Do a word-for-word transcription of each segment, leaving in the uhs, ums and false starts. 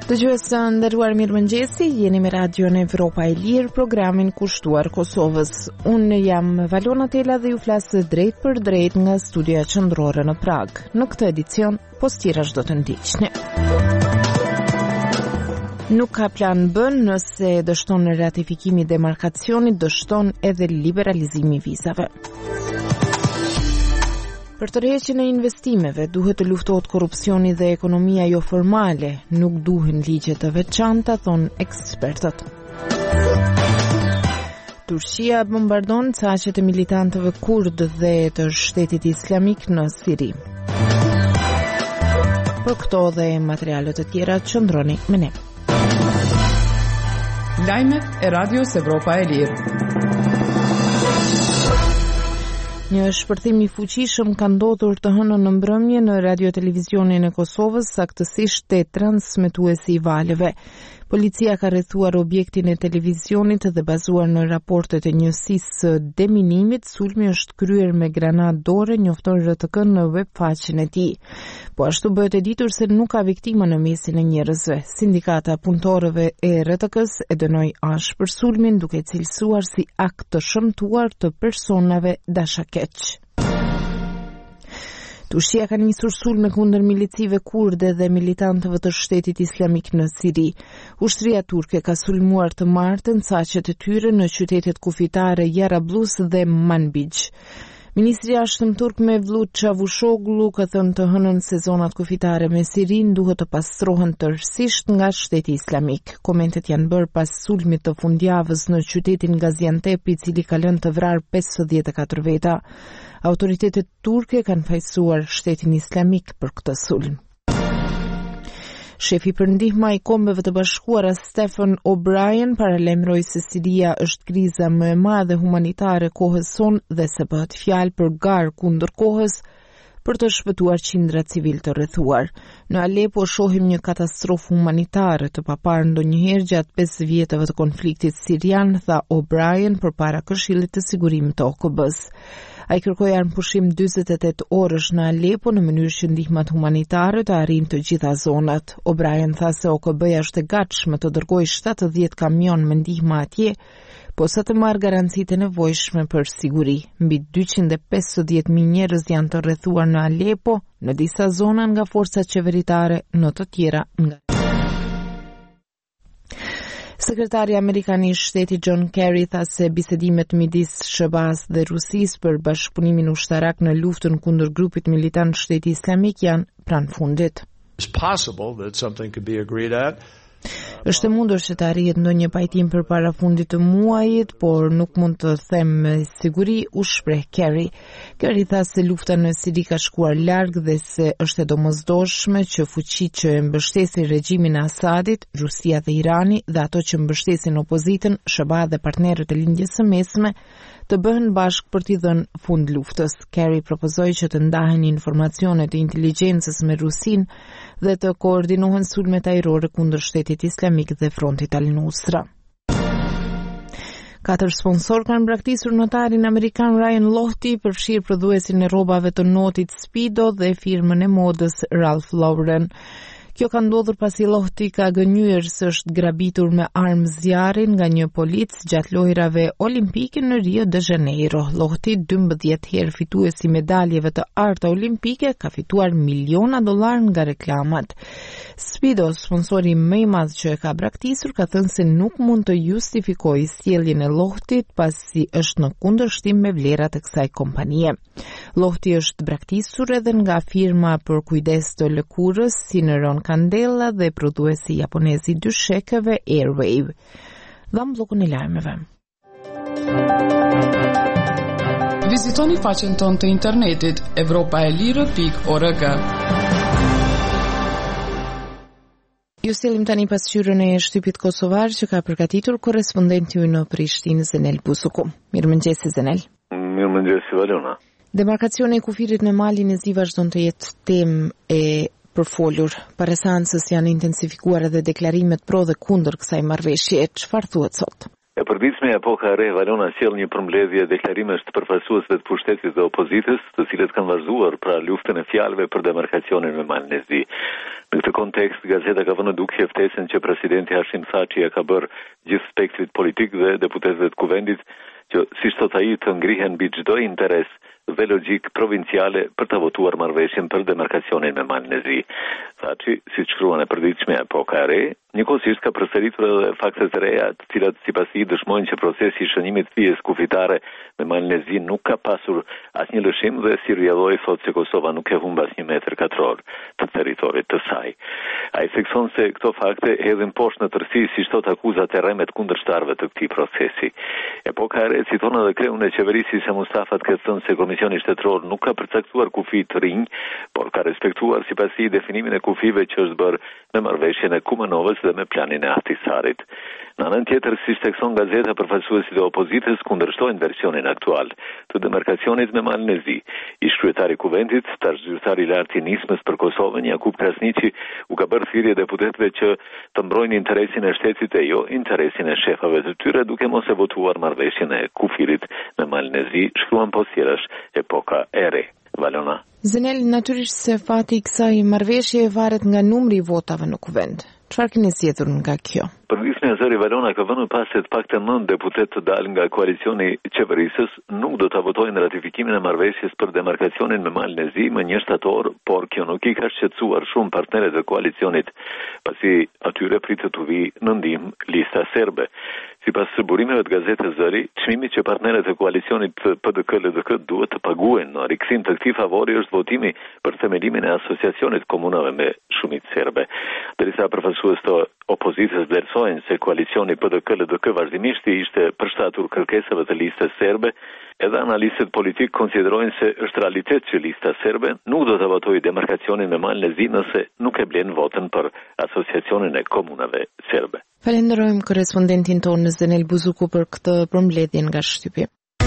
Dëgjues të nderuar, mirëmëngjesi, jeni me Radion Evropa e Lirë, programin kushtuar Kosovës. Unë jam Valona Tela dhe ju flas drejt për drejt nga studioja qendrore në Prag. Në këtë edicion, postirash do të ndiqni. Nuk ka plan B nëse dështon ratifikimi i demarkacionit, dështon edhe liberalizimi i vizave. Për tërheqjen e investimeve duhet të luftohet korrupsioni dhe ekonomia jo formale, nuk duhen ligje të veçanta, thon ekspertët. Turqia bombardon saqet e militantëve kurd dhe të shtetit islamik në Siri. Për këto dhe materiale të tjera qëndroni me ne. Lajmet e Radios Evropa e Lirë. Një shpërthim i fuqishëm ka ndodhur të hënën në mbrëmje në radio-televizionin e Kosovës, saktësisht te transmetuesi i valeve. Policia ka rrethuar objektin e televizionit dhe bazuar në raportet e njësisë së deminimit, sulmi është kryer me granat dore, njofton R T K në webfaqen e tij. Po ashtu bëhet e ditur se nuk ka viktima në mesin e njerëzve. Sindikata punëtorëve e R T K-s e dënoi ashpër sulmin, duke cilësuar si akt të shëmtuar të personave dashakeq. Turqia ka nisur sulme kundër milicive kurde dhe militantëve të shtetit islamik në Siri. Ushtria turke ka sulmuar të martën saqet e tyre në qytetet kufitare Jarablus dhe Manbij. Ministri i Jashtëm turk Mevlut Çavuşoğlu ka thënë të hënën se zonat kufitare me Sirin duhet të pastrohen tërësisht nga shteti islamik. Komentet janë bërë pas sulmit të fundjavës në qytetin Gaziantep, i cili ka lënë të vrarë pesëdhjetë e katër veta. Autoritetet turke kanë fajsuar shtetin islamik për këtë sulm. Shefi për ndihma i Kombeve të Bashkuara Stephen O'Brien paralajmëroi se Siria është kriza më e madhe humanitare kohës sonë dhe se bëhet fjalë për garë kundër kohës për të shpëtuar qindra civil të rrethuar. Në Alepo shohim një katastrofë humanitare të paparë ndonjëherë gjatë pesë vjetëve të konfliktit sirian, tha O'Brien përpara Këshillit të Sigurimit të O K B-s. Ai kërkoi armëpushim dyzet e tetë orësh në Alepo në mënyrë që ndihmat humanitare të arrijnë të gjitha zonat. O'Brien tha se O K B-ja është e gatshme të dërgojë shtatëdhjetë kamion me ndihmë atje, po sa të marrë garancitë e nevojshme për siguri. Mbi dyqind e pesëdhjetë mijë njerëz janë të rrethuar në Alepo, në disa zona nga forcat qeveritare, në të tjera nga. Sekretari Amerikan i Shtetit John Kerry tha se bisedimet midis S B A-s dhe Rusisë për bashkëpunimin ushtarak në luftën kundër grupit militant Shteti Islamik janë pranë fundit. It's possible that something could be agreed at. Është e mundur që të arrihet ndonjë pajtim përpara fundit të muajit, por nuk mund të them me siguri, u shpreh Kerry. Kerry tha se lufta në Siri ka shkuar larg dhe se është e domosdoshme që fuqitë që mbështesin regjimin e Asadit, Rusia dhe Irani, dhe ato që mbështesin opozitën, S B A dhe partnerët e lindjes së mesme, të bëhen bashkë për t'i dhënë fund luftës. Kerry propozoi që të ndahen informacionet e inteligjencës me Rusinë dhe të koordinohen sulmet ajrore kundër Shtetit Islamik dhe Frontit Al-Nusra. Katër sponsor kanë braktisur notarin amerikan Ryan Lochte, përfshirë prodhuesin e rrobave të notit Speedo dhe firmën e modës Ralph Lauren. Kjo ka ndodhur pasi Lochte ka gënjur se është grabitur me armë zjarri nga një polic gjatë lojrave olimpike në Rio de Janeiro. Lochte, dymbëdhjetë herë fituesi medaljeve të arta olimpike, ka fituar miliona dollar nga reklamat. Speedo, sponsori më i madh që e ka braktisur, ka thënë se nuk mund të justifikojë sjelljen e Lochtit pasi është në kundërshtim me vlerat e kësaj kompanie. Lochte është braktisur edhe nga firma për kujdes të lëkurës Syneron Candela dhe prodhuesi japonez i dyshekëve Airwave. Dham bllokun e lajmeve. Vizitoni faqen tonë të internetit evropaelire pikë org. Ju sillim tani pasqyrën e shtypit kosovar që ka përgatitur korrespondenti ju në Prishtinë, Zenel Busuku. Mirëmëngjes Zenel. Mirëmëngjes Valona. Demarkacioni e kufirit në malin e Zi vazhdon të jetë temë e përfolur. Para seancës janë intensifikuar edhe deklarimet pro dhe kundër kësaj marrëveshje. Çfarë thuhet sot? E përditshme epoka e re Valona sjell një përmbledhje deklarimesh të përfaqësuesve të pushtetit dhe opozitës, të cilët kanë vazhduar pra luftën e fjalëve për demarkacionin me malin e zi. Në këtë kontekst, gazeta ka vënë dukje ftesën që presidenti Hashim Thaçi e ka bërë gjithë spektrit politik dhe deputetëve të kuvendit që, siç thot ai, të ngrihen mbi çdo interes dhe logjik provinciale për të votuar marrëveshjen për demarkacionin me malin e zi. Thaçi, siç shkruan e përditshme epoka e re, njëkohësisht ka përsëritur edhe fakte të reja, të cilat sipas tij dëshmojnë që procesi i shënimit të fijes kufitare me malin e zi nuk ka pasur asnjë lëshim dhe si rrjedhoi thotë se Kosova nuk e humb asnjë metër katror të territorit të saj. Ai thekson se këto fakte hedhin poshtë në tërësi, siç thot, akuzat e rremet kundërshtarëve të këtij procesi. Epoka e re citon edhe kreun e qeverisë Isa Mustafat që thon se Komisioni Shtetëror nuk ka përcaktuar kufi të rinj, por ka respektuar sipas tij definimin e kufive që është bërë në marrëveshjen e Kumanovës dhe me planin e Ahtisarit. Në anën tjetër, siç thekson gazeta, përfaqësuesit e opozitës kundërshtojnë versionin aktual të demarkacionit me malin e zi. Ish kryetari i kuvendit, tash zyrtari i lartë i nismës për Kosovën, Jakub Krasniqi, u ka bërë thirrje deputetëve që të mbrojnë interesin e shtetit e jo interesin e shefave të tyre, duke mos e votuar marrëveshjen e kufirit me malin e zi, shkruan post tjerash epoka e re. Valona. Zenel, natyrisht se fati i kësaj marrëveshje varet nga numri i votave në kuvend. Çfarë keni zgjedhur nga kjo? Përditshme zëri Valona ka vënë pas se të paktën nëntë deputet të dalë nga koalicioni i qeverisës nuk do ta votojnë ratifikimin e marrëveshjes për demarkacionin me malin e zi më një shtator, por kjo nuk i ka shqetësuar shumë partnerët e koalicionit, pasi atyre pritet të vijë në ndihmë lista serbe. Sipas burimeve të gazetës Zëri, çmimi që partnerët e koalicionit P D K L D K duhet të paguajnë në rikthim të këtij favori është votimi për themelimin e asociacionit komunave me shumicë serbe. Derisa përfaqësues të opozitës vlerësojnë se koalicioni P D K L D K vazhdimisht i ishte përshtatur kërkesave të listës serbe, edhe analistët politik konsiderojnë se është realitet që lista serbe nuk do të votojë demarkacionin me malin e zi nëse nuk e blen votën për asociacionin e komunave serbe. Falenderojmë korrespondentin tonë Zenel Buzuku për këtë përmbledhje nga shtypi.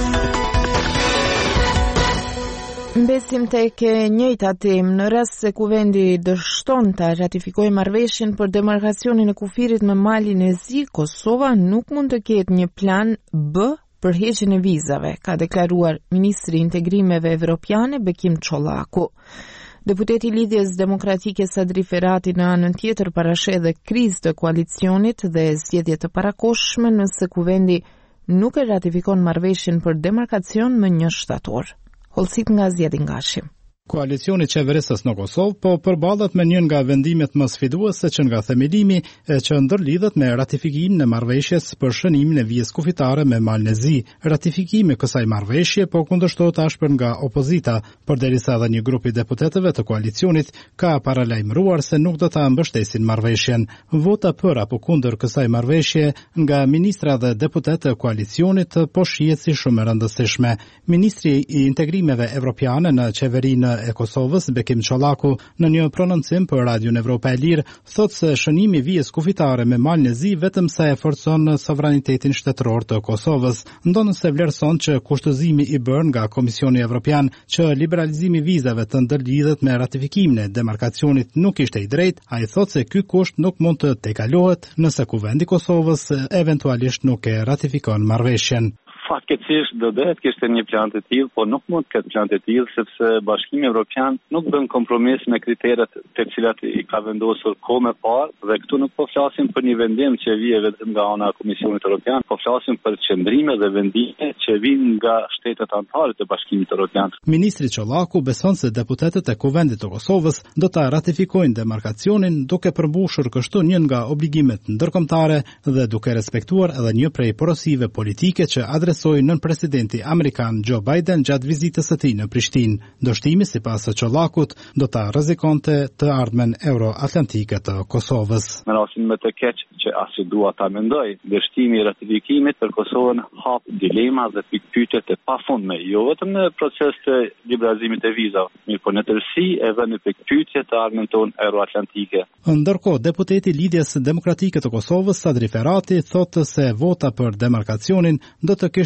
Mbesim tek e njëjta temë, në rast se kuvendi dështon ta ratifikojë marrëveshjen për demarkacionin e kufirit me malin e zi, Kosova nuk mund të ketë një plan B për heqjen e vizave, ka deklaruar Ministri i Integrimeve Evropiane Bekim Çollaku. Deputeti i Lidhjes Demokratike Sadri Ferati në anën tjetër parasheh edhe krizë të koalicionit dhe zgjedhje të parakohshme nëse kuvendi nuk e ratifikon marrëveshjen për demarkacion më një shtator. Hollësit nga Zjedin Gashi. Koalicioni qeverisës në Kosovë po përballet me një nga vendimet më sfiduese që nga themelimi e që ndërlidhet me ratifikimin e marrëveshjes për shënimin e vijës kufitare me malin e zi. Ratifikimi i kësaj marrëveshje po kundërshtohet tashpër nga opozita, përderisa edhe një grup i deputetëve të koalicionit ka paralajmëruar se nuk do ta mbështesin marrëveshjen. Vota për apo kundër kësaj marrëveshje nga ministra dhe deputetë e koalicionit po shihet si shumë e rëndësishme. Ministri i Integrimeve Evropiane në qeverinë e Kosovës, Bekim Çollaku, në një prononcim për Radion Evropa e Lirë, thotë se shënimi i vijës kufitare me malin e zi vetëm sa e forcon sovranitetin shtetëror të Kosovës, ndonë se vlerëson që kushtëzimi i bërë nga Komisioni Evropian që liberalizimi i vizave të ndërlidhet me ratifikimin e demarkacionit nuk ishte i drejtë, ai thotë se ky kusht nuk mund të tejkalohet nëse kuvendi i Kosovës eventualisht nuk e ratifikon marrëveshjen. Fatkeqësisht do dohet kishte një plan të tillë, por nuk mund të ketë plan të tillë sepse Bashkimi Evropian nuk bën kompromis me kriteret të cilat i ka vendosur kohë më parë dhe këtu nuk po flasim për një vendim që vije vetëm nga ana e Komisionit Evropian, po flasim për qendrime dhe vendime që vijnë nga shtetet anëtare të Bashkimit Evropian. Ministri Çollaku beson se deputetët e Kuvendit të Kosovës do ta ratifikojnë demarkacionin duke përmbushur kështu një nga obligimet ndërkombëtare dhe duke respektuar edhe një prej porosive politike që adresojnë nën presidenti amerikan Joe Biden gjatë vizitës së tij në Prishtinë. Dështimi sipas Çollakut do ta rrezikonte të ardhmen euroatlantike të Kosovës. Në rastin më të keq që asi dua ta mendoj, dështimi i ratifikimit për Kosovën hap dilema dhe pikpyetje të pafundme, jo vetëm në proces të liberalizimit të vizave, mirë po në tërësi edhe në pikpyetje të ardhmen tonë euroatlantike. Ndërkohë, deputeti i Lidhjes Demokratike të Kosovës, Sadri Ferati, thotë se vota për demarkacionin do të kishte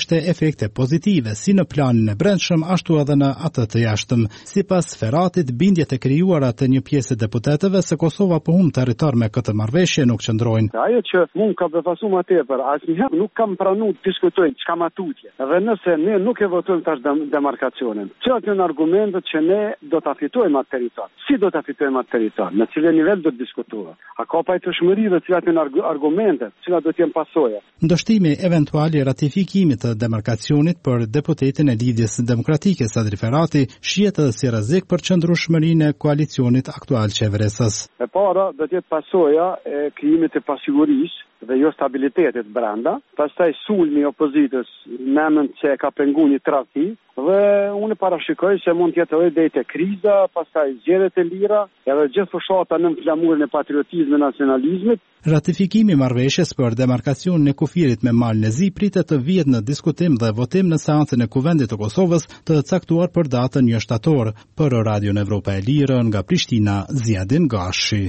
kishte efekte pozitive si në planin e brendshëm ashtu edhe në atë të jashtëm. Sipas Ferratit, bindjet e krijuara të një pjesë deputetëve se Kosova po humb territor me këtë marrëveshje nuk qëndrojnë. Ajo që mund ka befasu më tepër, asnjëherë nuk kam pranuar të diskutoj çka ma tutje. Dhe nëse ne nuk e votojmë tash demarkacionin, cilat janë argumentet që ne do ta fitojmë atë territor? Si do ta fitojmë atë territor? Në cilë nivel do të diskutohet? A ka pajtueshmëri dhe cilat janë argumentet, cilat do të jenë pasojat? Ndoshtimi eventual i ratifikimit të demarkacionit për deputetin e Lidhjes Demokratike Sadri Ferrati shihet edhe si rrezik për qëndrueshmërinë e koalicionit aktual qeverisës. E para do të jetë pasoja e krijimit të pasigurisë dhe jo stabilitetit brenda, pastaj sulmi i opozitës në emër se ka penguar një tradhti dhe unë parashikoj se mund të jetë edhe deri te kriza, pastaj zgjedhjet e lira, edhe gjithë fshata në flamurin e patriotizmit, nacionalizmit. Ratifikimi i marrëveshjes për demarkacionin e kufirit me Malën e Zi pritet të vihet në diskutim dhe votim në seancën e Kuvendit të Kosovës të caktuar për datën një shtator. Për Radion Evropa e Lirë nga Prishtina, Ziadin Gashi.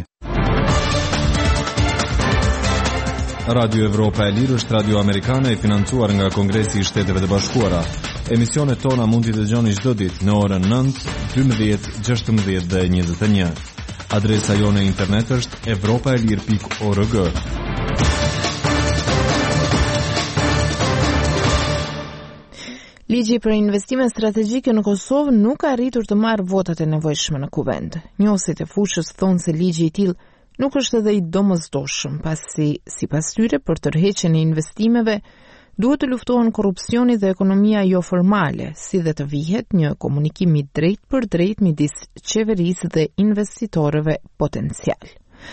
Radio Evropa e Lirë është radio amerikane e financuar nga Kongresi i Shteteve të Bashkuara. Emisionet tona mund t'i dëgjoni çdo ditë në orën nëntë, dymbëdhjetë, gjashtëmbëdhjetë dhe njëzet e një. Adresa jone internet është evropaelir pikë org. Ligji për investime strategjike në Kosovë nuk ka arritur të marrë votat e nevojshme në kuvend. Njohësit e fushës thonë se ligji i tillë nuk është edhe i domosdoshëm, pasi sipas tyre për tërheqjen e investimeve duhet të luftohen korrupsioni dhe ekonomia jo formale, si dhe të vihet një komunikim i drejt për drejt midis qeverisë dhe investitorëve potencial.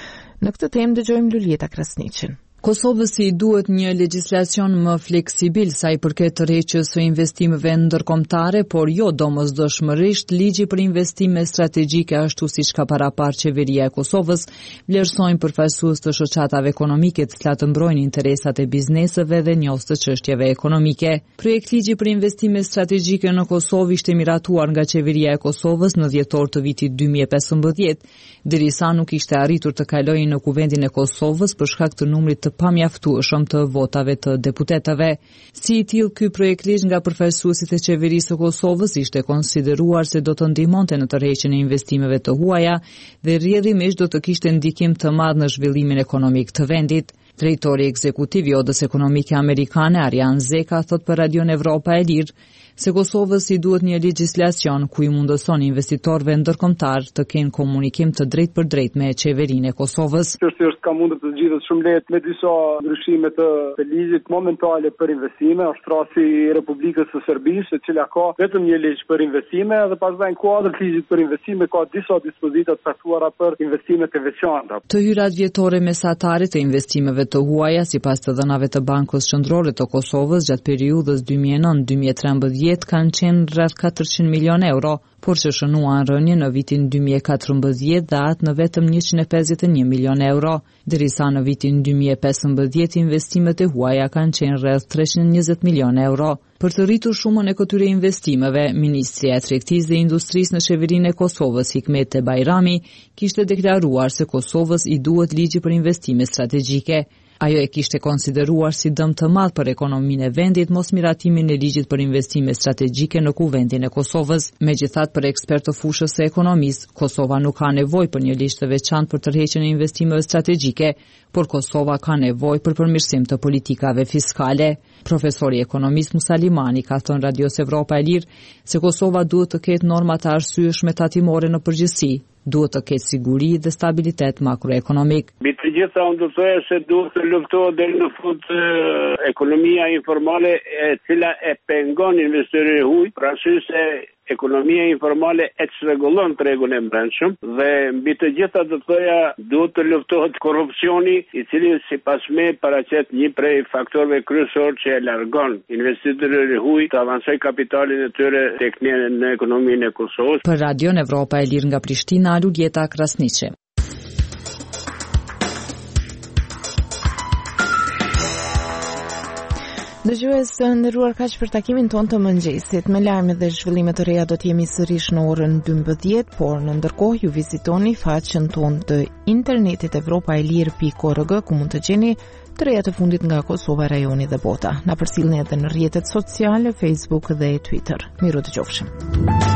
Në këtë temë dëgjojmë Lulieta Krasniqin. Kosovës i duhet një legjislacion më fleksibil sa i përket tërheqjes së investimeve ndërkombëtare, por jo domosdoshmërisht ligji për investime strategjike ashtu siç ka paraqar qeveria e Kosovës, vlerësojnë përfaqësues të shoqatave ekonomike të cilat mbrojnë interesat e bizneseve dhe njohës të çështjeve ekonomike. Projekt ligji për investime strategjike në Kosovë ishte miratuar nga qeveria e Kosovës në dhjetor të vitit dy mijë e pesëmbëdhjetë, derisa nuk ishte arritur të kalojë në Kuvendin e Kosovës për shkak të numrit të pamjaftueshëm të votave të deputetëve. Si i tillë, ky projekt ligj nga përfaqësuesit e qeverisë së Kosovës ishte konsideruar se do të ndihmonte në tërheqjen e investimeve të huaja dhe rrjedhimisht do të kishte ndikim të madh në zhvillimin ekonomik të vendit. Drejtori ekzekutiv i Odës Ekonomike Amerikane, Arjan Zeka, thot për Radion Evropa e Lirë se Kosovës i duhet një legjislacion ku i mundëson investitorëve ndërkombëtar të kenë komunikim të drejtë për drejtë me qeverinë e Kosovës. Çështja është ka mundur të zgjidhet shumë lehtë me disa ndryshime të, të ligjit momentale për investime, është rasti i Republikës së Serbisë, e cila ka vetëm një ligj për investime dhe pastaj në kuadër të ligjit për investime ka disa dispozita të caktuara për investimet e veçanta. Të hyrat vjetore mesatare të investimeve të huaja sipas të dhënave të Bankës Qendrore të Kosovës gjatë periudhës dy mijë e nëntë dy mijë e trembëdhjetë kanë qenë rreth katërqind milion euro, por që shënuan rënje në vitin dy mijë e katërmbëdhjetë dhe atë në vetëm njëqind e pesëdhjetë e një milion euro, derisa në vitin dy mijë e pesëmbëdhjetë investimet e huaja kanë qenë rreth treqind e njëzet milion euro. Për të rritur shumën e këtyre investimeve, Ministria e Tregtisë dhe Industrisë në qeverinë e Kosovës, Hikmet Bajrami, kishte deklaruar se Kosovës i duhet ligji për investime strategjike. Ajo e kishte konsideruar si dëm të madh për ekonominë e vendit mos miratimin e ligjit për investime strategjike në Kuvendin e Kosovës. Megjithatë, për ekspert të fushës së ekonomisë, Kosova nuk ka nevojë për një ligj të veçantë për tërheqjen e investimeve strategjike, por Kosova ka nevojë për përmirësim të politikave fiskale. Profesori ekonomist Musalimani ka thënë Radios Evropa e Lirë se Kosova duhet të ketë norma të arsyeshme tatimore në përgjithësi. Duhet të ketë siguri dhe stabilitet makroekonomik. Mbi të gjitha unë do të thoya se duhet të luftohet deri në fund ekonomia informale e cila e pengon investitorin e huaj, pra se ekonomia informale e çrregullon tregun e brendshëm dhe mbi të gjitha do të thoya duhet të luftohet korrupsioni, i cili sipas me paraqet një prej faktorëve kryesor që e largon investitorët e huaj të avancojë kapitalin e tyre tek në ekonominë e Kosovës. Për Radion Evropa e Lirë nga Prishtina, Lulieta Krasniqi. Dëgjues të nderuar, kaq për takimin tonë të mëngjesit. Me lajme dhe zhvillime të reja do të jemi sërish në orën dymbëdhjetë, por në ndërkohë ju vizitoni faqen tonë të internetit evropaelir pikë org, ku mund të gjeni të reja të fundit nga Kosova, rajoni dhe bota. Na përcjellni edhe në rrjetet sociale, Facebook dhe Twitter. Miru dëgjofshim.